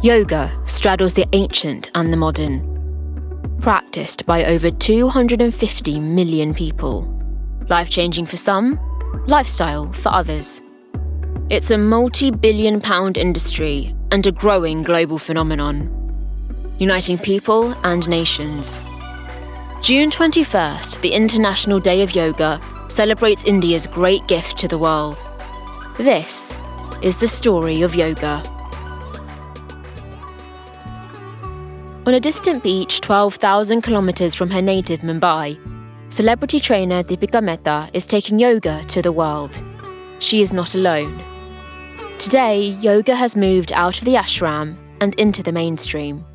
Yoga straddles the ancient and the modern, practiced by over 250 million people. Life-changing for some, lifestyle for others. It's a multi-billion-pound industry and a growing global phenomenon, uniting people and nations. June 21st, the International Day of Yoga, celebrates India's great gift to the world. This is the story of yoga. On a distant beach 12,000 kilometres from her native Mumbai, celebrity trainer Deepika Mehta is taking yoga to the world. She is not alone. Today, yoga has moved out of the ashram and into the mainstream.